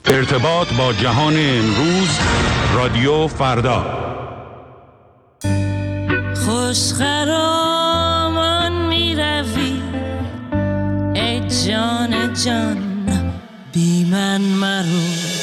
ارتباط با جهان امروز، رادیو فردا. خوش خرامان می روی ای جان جان، بی من مرو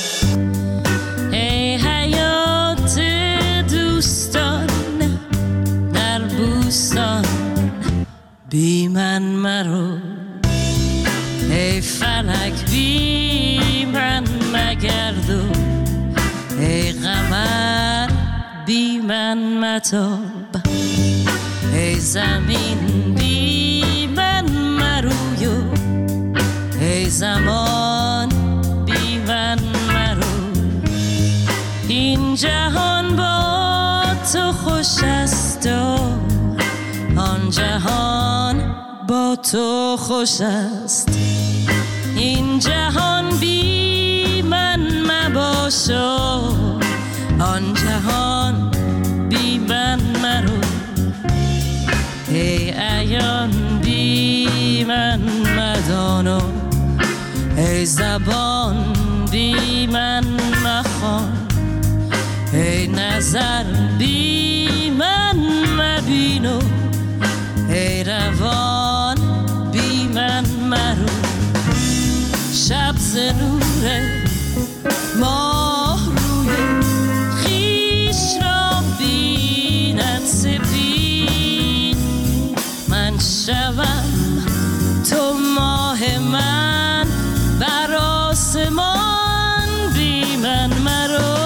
ای حیات دوستان در بوستان، بی من مرو ای فلک بی من مگردو، ای قمر بی من متاب، ای زمین بی من مرویو، ای زمان بی من مرو. این جهان با تو خوش است و آن جهان با تو خوش است. این جهان بی من مباش و آن جهان بی من مرو. ای عیان بی من مدان و ای زبان بی من مخوان، ای نظر بی من مبین و ای روان بی من مرو. شب ز نور ماه روی خویش را بیند سپید، من شوم تو ماه من بر آسمان بی من مرو.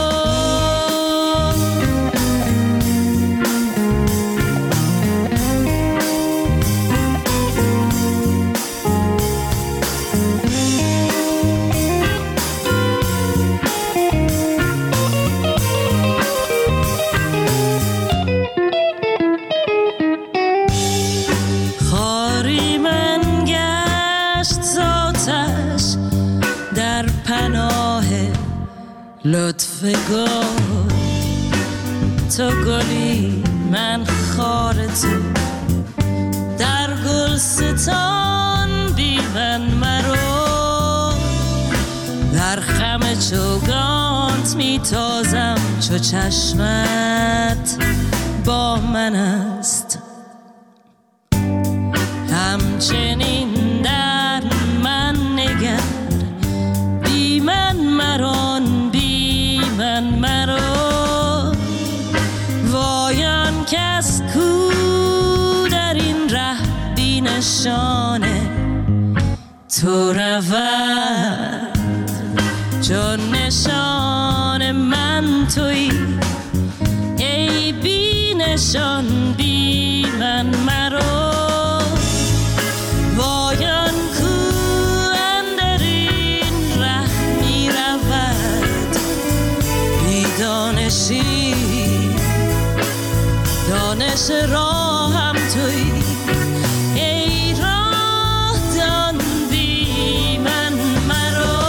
لطف گل تو گلی من خار تو، در گلستان بی من مرو. در خم چوگانت می تازم چو چشمت با من است، همچنین در من نگر بی من مران بی من مرو. وایان کس کو در این ره بی نشانه تو رود، چون نشان من تویی ای بی نشان بی من مرو. وایان کو اندر این ره می رود بی دانشی، دانش راهم تویی ای راه دان بی من مرو.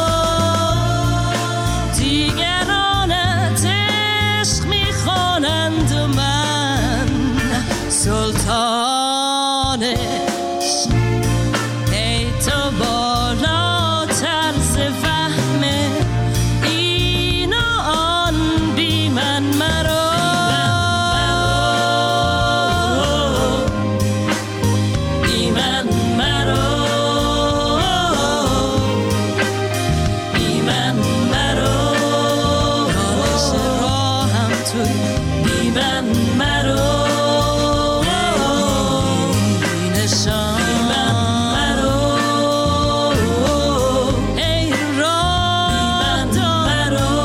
دیگرانت عشق می خوانند و من سلطانش، ای تو بالاتر ز فهم این و آن بی من مرو. بی من مرو، بی من مرو، دانش راهم توی بی من مرو. بی نشان بی من مرو، ای راه مرو،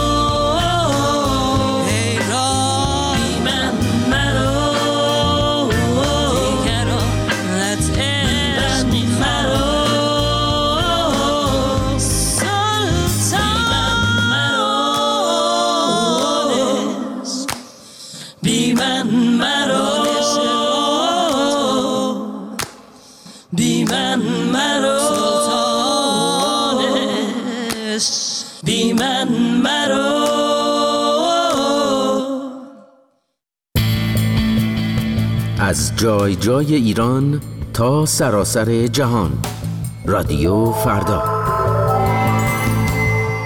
ای راه بی من مرو. دیگرانت عشق می مرو سلطانش، بی من مرو، بی من مرو سلطانش، بی من مرو. از جای جای ایران تا سراسر جهان، رادیو فردا.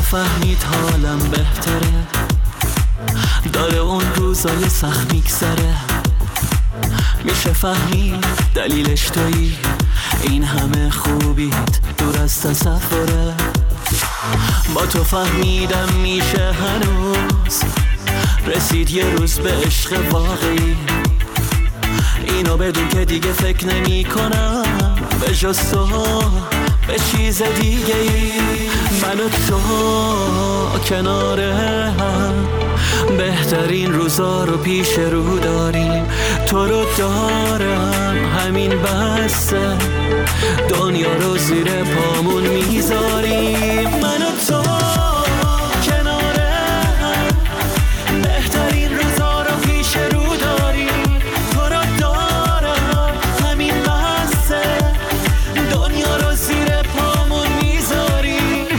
فهمید حالم بهتره، داره اون روزای سخت میگذره. میشه فهمید دلیلش تویی، این همه خوبیت دور از تصوره. با تو فهمیدم میشه هنوز رسید یه روز به عشق واقعی. اینو بدون که دیگه فکر نمی کنم به جز تو به چیز دیگه ای. من و تو کنار هم بهترین روزا رو پیش رو داریم. تو رو دارم همین بسه، دنیا رو زیر پامون میذاریم. من و تو کنار هم بهترین روزا رو پیش رو داریم. تو رو دارم همین بسه، دنیا رو زیر پامون میذاریم.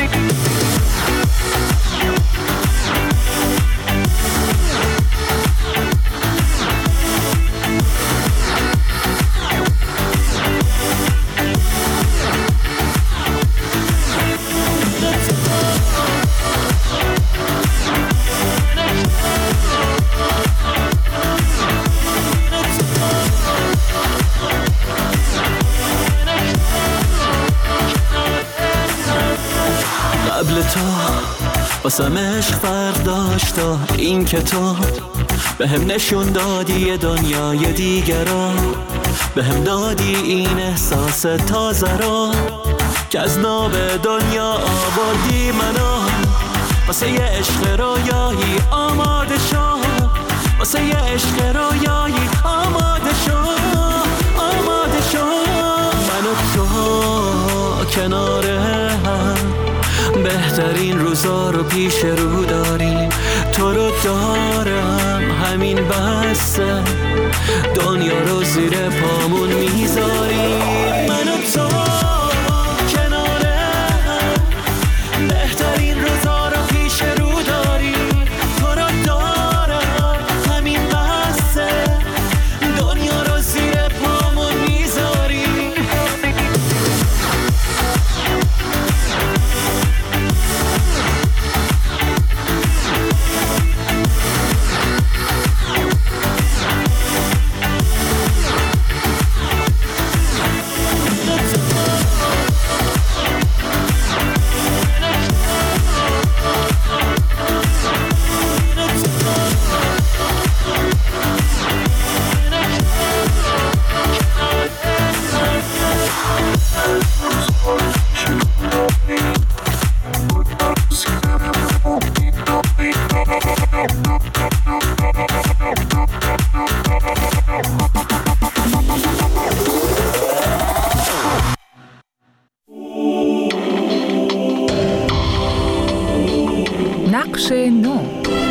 قبل تو واسم عشق فرق داشتا، این که تو به هم نشون دادی یه دنیای دیگر را، به هم دادی این احساس تازه را که از ناب دنیا آوردی منو. واسه یه عشق رویایی آماده شو، واسه یه عشق رویایی آماده شو، آماده شو. من و تو کنار هم بهترین روزا رو پیش رو داریم. تو رو دارم همین بسه، دنیا رو زیر پامون میذاریم. من و تو کنار هم بهترین روزا رو پیش رو داریم. تو رو دارم همین بسه، دنیا رو زیر پامون میذاریم. نقش نو.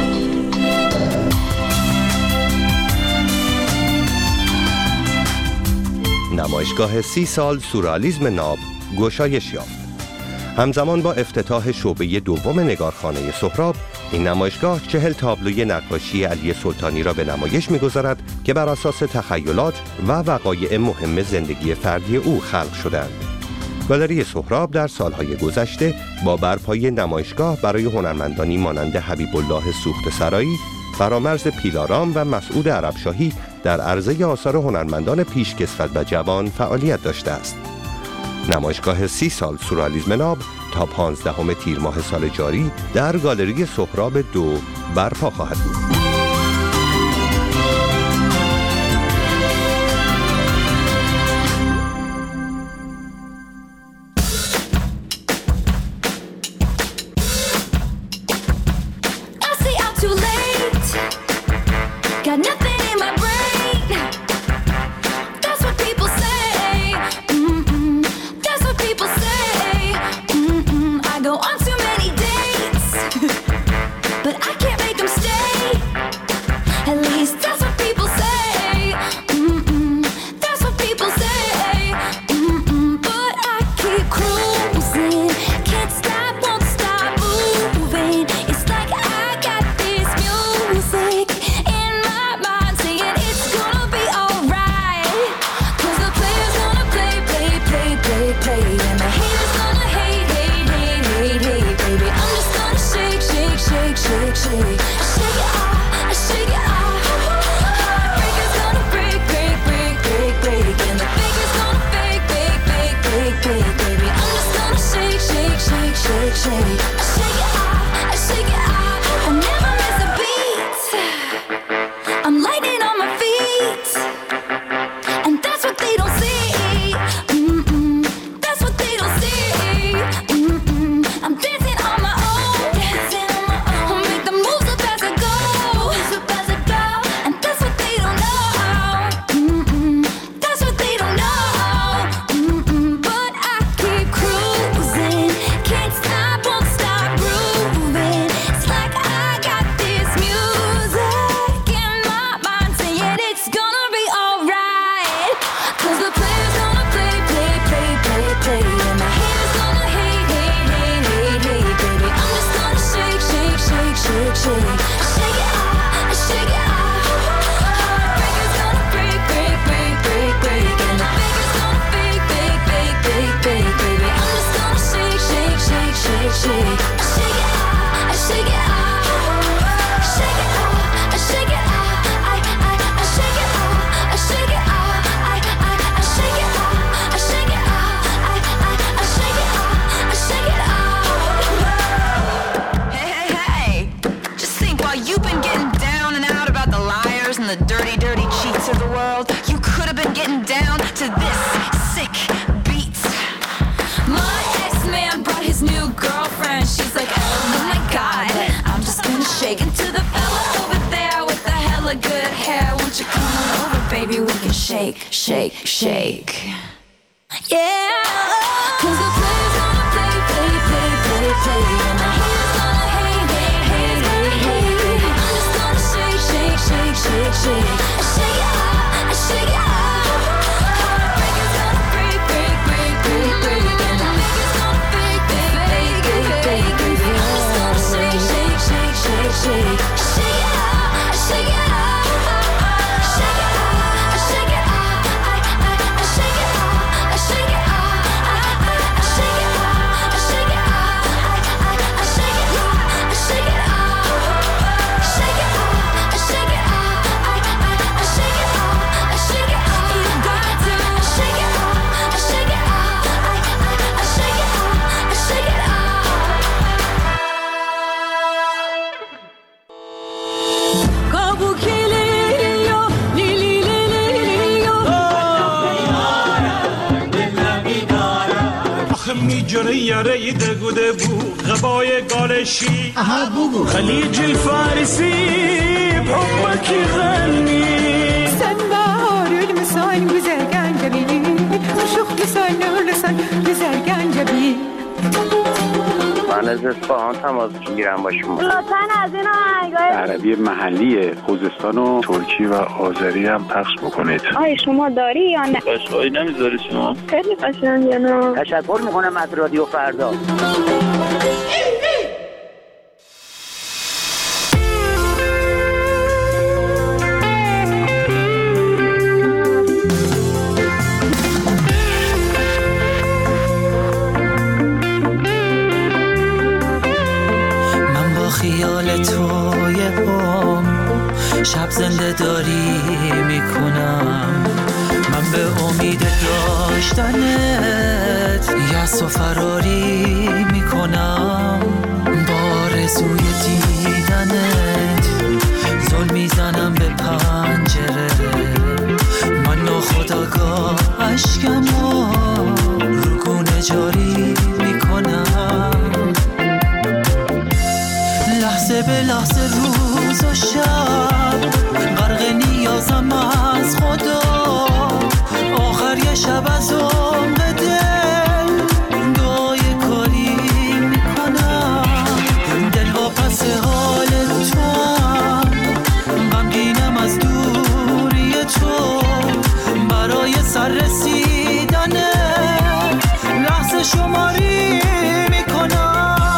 نمایشگاه 30 سال سورئالیسم ناب گشایش یافت. همزمان با افتتاح شعبه دوم نگارخانه سهراب، این نمایشگاه 40 تابلوی نقاشی علی سلطانی را به نمایش می‌گذارد که بر اساس تخیلات و وقایع مهم زندگی فردی او خلق شدند. گالری سهراب در سالهای گذشته با برپای نمایشگاه برای هنرمندانی مانند حبیب الله سوخت‌سرایی، فرامرز پیلارام و مسعود عربشاهی در عرضه آثار هنرمندان پیشکسوت و جوان فعالیت داشته است. نمایشگاه 30 سال سورئالیسم ناب تا 15 تیر ماه سال جاری در گالری سهراب 2 برپا خواهد بود. But I can't make them stay. she's like, oh my God. I'm just gonna shake it to the fella over there with the hella good hair. Won't you come on over, baby? We can shake, shake, shake. Yeah, 'cause the play's gonna play, play, play, play, play, and the haters gonna hate, hate, hate, hate, hate. I'm just gonna shake, shake, shake, shake, shake. I shake it out, I shake it out. Heartbreakers gonna break, break, break, break, break, and the makers gonna fake, fake, fake, fake, fake, fake. I'm just gonna shake, shake, shake, shake, shake. I shake it out, I shake it out. Shake it out, I shake it out. I shake it out, I shake it out. I shake it out, I shake it out. I shake it out, I shake it out. Shake it out, I shake it out. I shake it out, I shake it out. You got to shake it out, I shake it out. I shake it out, I shake it out. Kabukeliyo, lilililiyo. آخه میجره یاره دگوده بو غبای گالشی خلیج الفارسی بحبك غني Sen baharül misal güzel gencebi, Uşuk misal nurlusan güzel gencebi. من از اصفهان تماس میگیرم با شما. لطفاً از این آهنگای عربی محلی خوزستان و ترکی و آذری هم پخش بکنید. آیا شما داری یا نه؟ قشقایی نمیذاری شما؟ خیلی قشنگه نه؟ تشکر میکنم از رادیو فردا. خیال توی بام شب زنده داری میکنم. من به امید داشتنت یأس و فراری میکنم. با آرزوی دیدنت زل میزنم به پنجره. من ناخودآگاه اشکمو رو گونه جاری میکنم. لحظه به لحظه روز و شب غرق نیازم از خدا. آخر یه شب از عمق دل دعای کاری میکنم. دل واپس حال تو هم غمگینم از دوری تو. برای سر رسیدن لحظه شماری میکنم.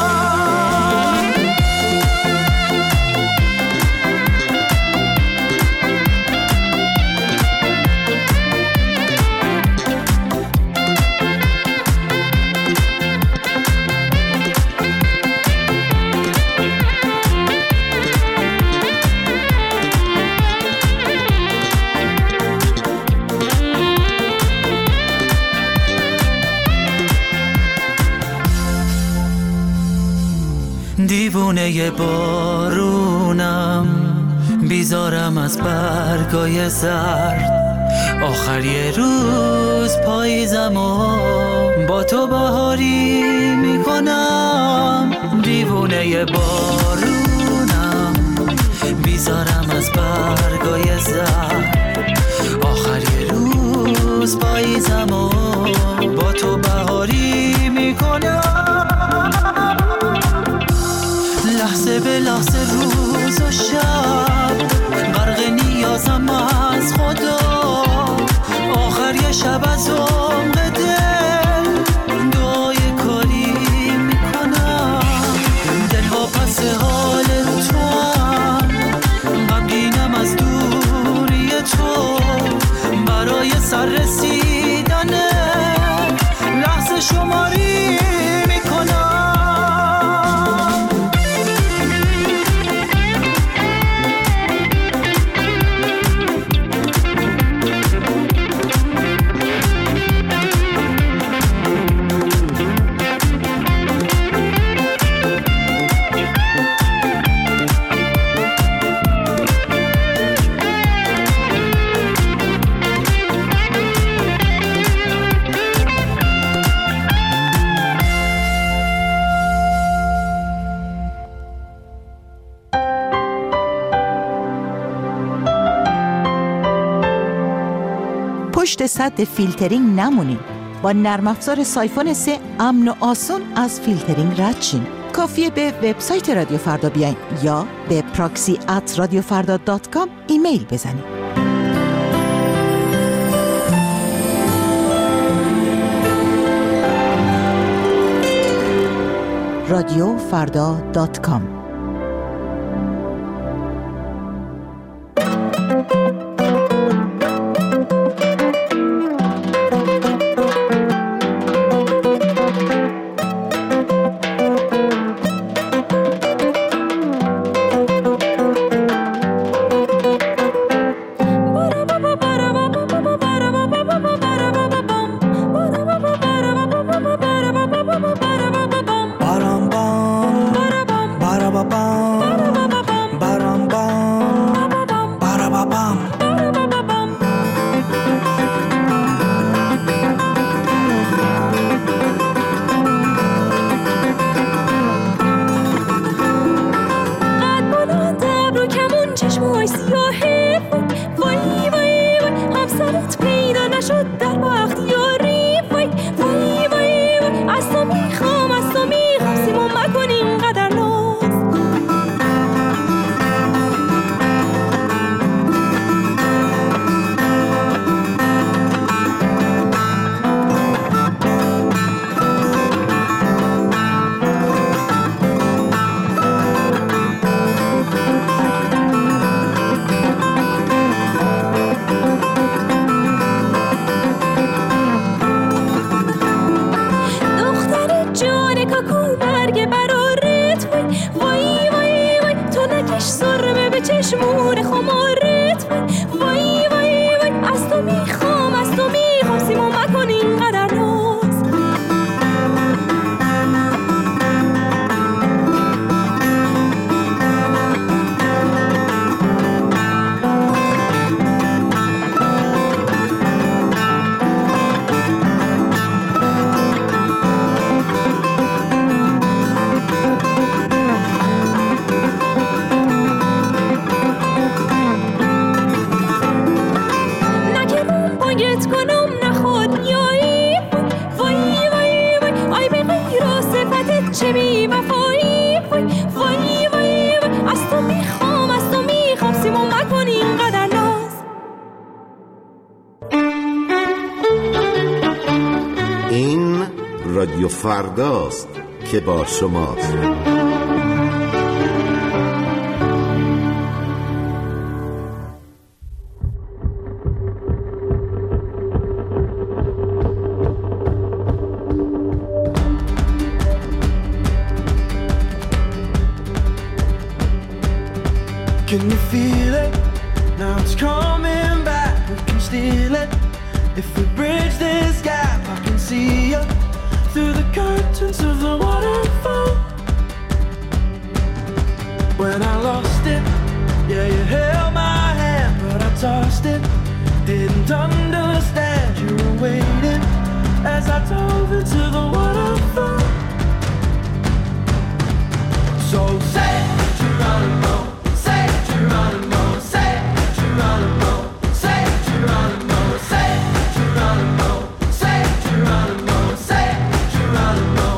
دیوونه بارونم بیزارم از برگای زرد. آخر یه روز پاییزم و با تو بهاری میکنم. دیوونه بارونم بیزارم از برگای زرد. آخر یه روز پاییزم و با تو بهاری میکنم. لحظه به لحظه روز و شب غرق نیازم از خدا. آخر یه شب از عمق دل دعای کاری میکنم. دل واپس حال تو هم غمگینم از دوری تو. برای سر رسیدن پشت سد فیلترینگ نمونین. با نرم افزار سایفون 3 امن و آسون از فیلترینگ رد شین. کافیه به وبسایت رادیو فردا بیاین یا به proxy@radiofarda.com ایمیل بزنین. radiofarda.com رادیو فرداست که با شماست. Can you feel it? Now it's coming back. We can steal it. If we bridge this gap, I can see you through the curtains of the waterfall. When I lost it, yeah, you held my hand, but I tossed it. Didn't understand you were waiting as I dove into the waterfall. So say Geronimo, say Geronimo, say Geronimo, say Geronimo, say Geronimo, say Geronimo, say Geronimo.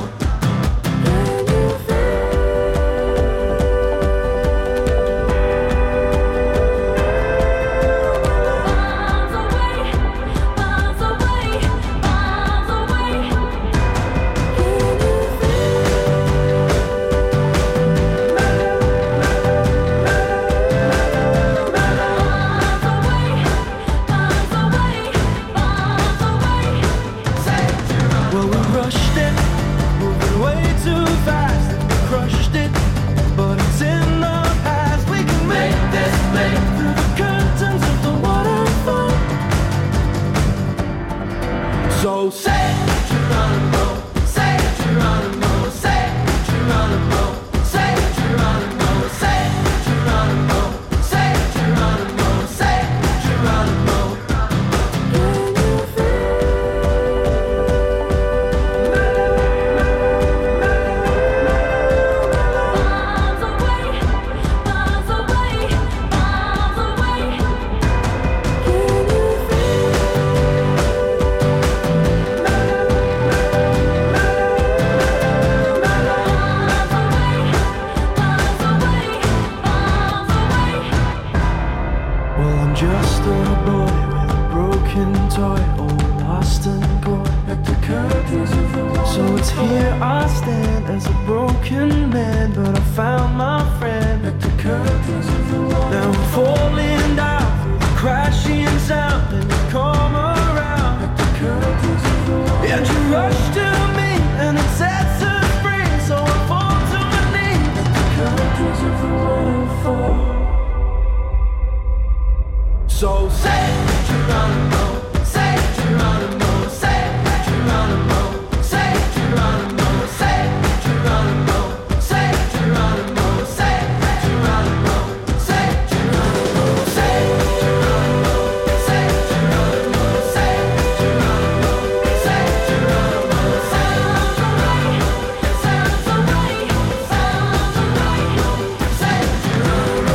Here I stand as a broken man, but I found my friend at the curtains of the wall. Now I'm falling down through the crashing sound, and you come around at the curtains of the wall. And you rush to me, and it sets us free, so I fall to my knees at the curtains of the waterfall. So say Geronimo, say Geronimo, say Geronimo, say Geronimo, say Geronimo, say Geronimo, say Geronimo, say Geronimo, say Geronimo, say Geronimo, say Geronimo, say Geronimo, sounds alright, sounds alright, sounds alright, say Geronimo,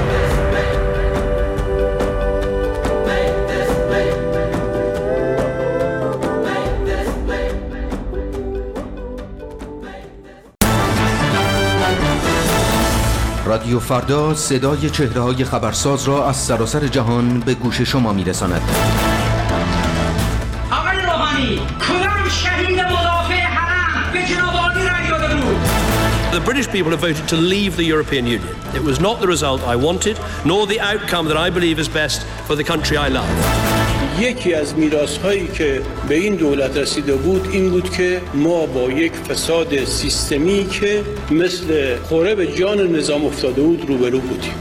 رادیو فردا صدای چهره‌های خبرساز را از سراسر جهان به گوش شما می‌رساند. آقای روحانی، کدام شهید مدافع حرم به جناب عالی رأی داده بود؟ The British people have voted to leave the European Union. It was not the result I wanted, nor the outcome that I believe is best for the country I love. یکی از میراث‌هایی که به این دولت رسیده بود این بود که ما با یک فساد سیستمی که مثل خوره به جان نظام افتاده بود روبرو بودیم.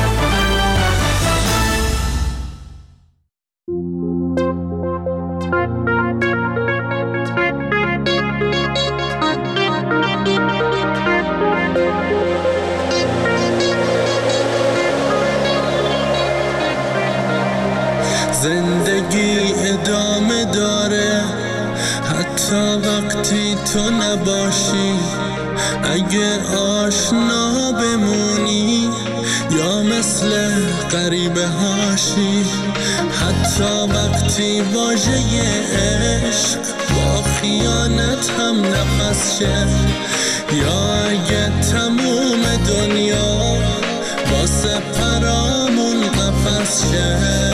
زندگی ادامه داره حتی وقتی تو نباشی، اگه آشنا بمونی یا مثل غریبه هاشی، حتی وقتی واژه عشق با خیانت هم نفس شه، یا اگه تموم دنیا واسه پرامون قفس شه.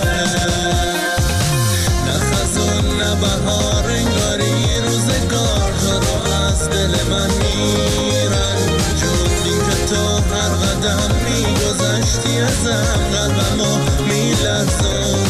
بهار انگاری روزگار تو رو از دل من میرن، جون این که تو هر قدم میگذشتی ازم قلبمو میلرزون.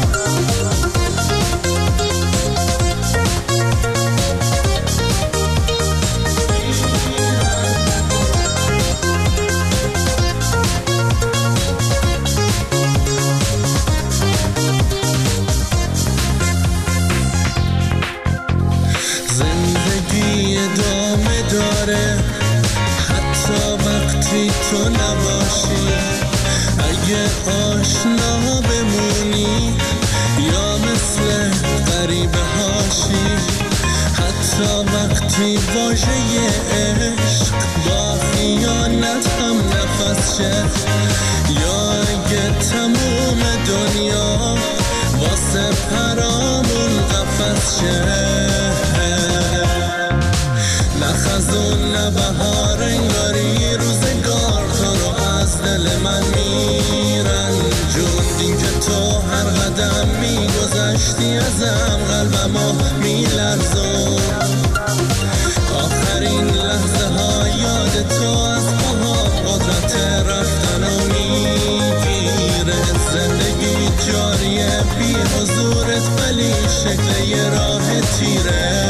تو نباشی، اگه آشنا بمونی یا مثل غریبه هاشی، حتی وقتی واژه عشق با خیانت هم نفس شه، یا اگه تموم دنیا واسه پرامون قفس شه. نه خزون نه بهار انگاری روزگار تو رو از دل من میرن، جون این که تو هر قدم میگذشتی ازم قلبمو میلرزون. آخرین لحظه ها یاد تو از پاها قدرت رفتنو میگیره، زندگی جاریه بی حضورت ولی شکل یه راه تیره.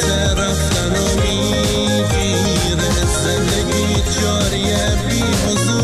جاریه بی حضور